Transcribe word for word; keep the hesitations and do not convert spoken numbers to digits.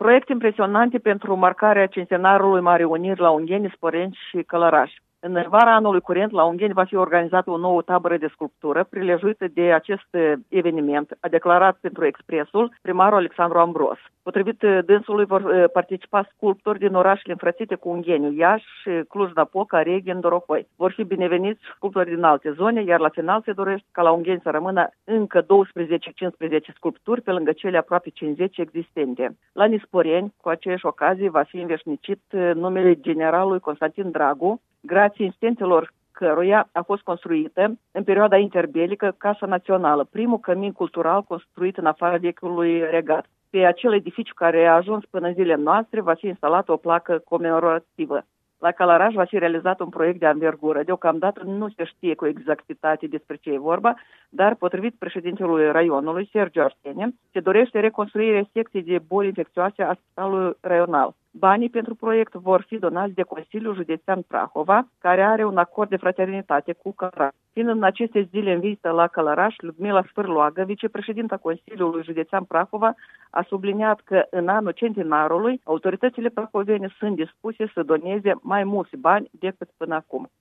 Proiecte impresionante pentru marcarea centenarului Marii Uniri la Ungheni, Sporeni și Călăraș. În vara anului curent, la Ungheni va fi organizată o nouă tabără de sculptură prilejuită de acest eveniment, a declarat pentru Expresul primarul Alexandru Ambros. Potrivit dânsului, vor participa sculptori din orașele înfrățite cu Ungheniu, Iași, Cluj-Napoca, Reghin, Dorohoi. Vor fi bineveniți sculptori din alte zone, iar la final se dorește ca la Ungheni să rămână încă douăsprezece-cincisprezece sculpturi pe lângă cele aproape cincizeci existente. La Nisporeni, cu aceeași ocazie, va fi înveșnicit numele generalului Constantin Dragu, grație insistențelor căruia a fost construită în perioada interbelică Casa Națională, primul cămin cultural construit în afara vechiului regat. Pe acel edificiu care a ajuns până în zilele noastre va fi instalată o placă comemorativă. La Călăraș va fi realizat un proiect de anvergură. Deocamdată nu se știe cu exactitate despre ce e vorba, dar potrivit președintelui raionului, Sergiu Arsene, se dorește reconstruirea secției de boli infecțioase a spitalului raional. Banii pentru proiect vor fi donați de Consiliul Județean Prahova, care are un acord de fraternitate cu Călăraș. Fiind în aceste zile în vizită la Călăraș, Ludmila Sfârloagă, vicepreședinta Consiliului Județean Prahova, a subliniat că în anul centenarului autoritățile prahovene sunt dispuse să doneze mai mulți bani decât până acum.